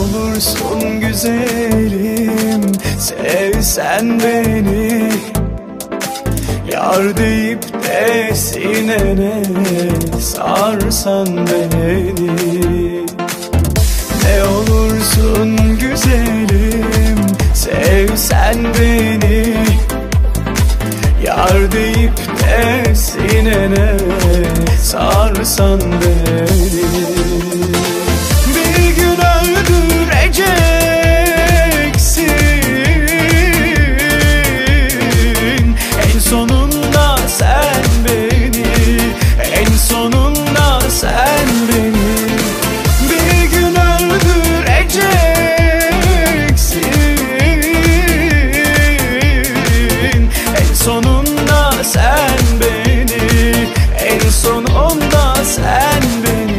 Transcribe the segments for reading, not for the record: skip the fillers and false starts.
olursun güzelim, sevsen beni. Yar deyip de sinene sarsan beni. Ne olursun güzelim, sevsen beni. Yar deyip de sinene sarsan beni. Bir gün öldüreceksin, en sonunda sen beni, en sonunda sen beni. Bir gün öldüreceksin, en sonunda sen beni, en sonunda sen beni.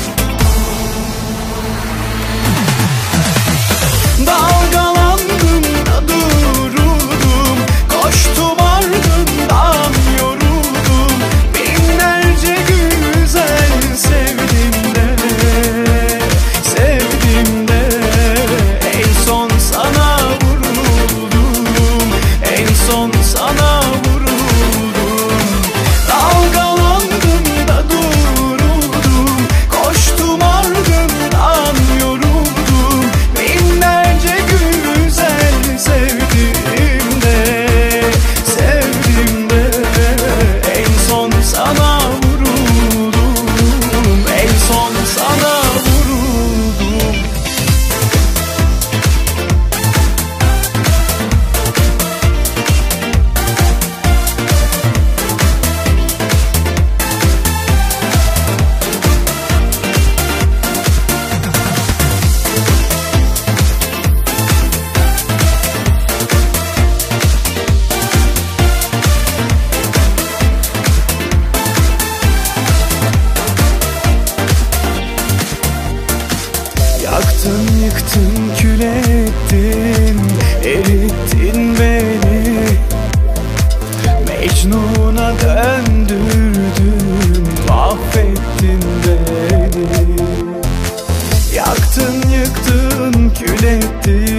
Dalgalandım da durdum, koştum ardından yoruldum. Binlerce güzel sevdim de, sevdim de. En son sana vuruldum, en son sana vuruldum. Dalgalandım da durdum, koştum ardından yoruldum. Binlerce güzel sevdim de, sevdim de. En son sana vuruldum, en son sana vuruldum. Yaktın, yıktın, kül ettin, erittin beni. Mecnun'a döndürdün, mahvettin beni. Yaktın, yıktın, kül ettin,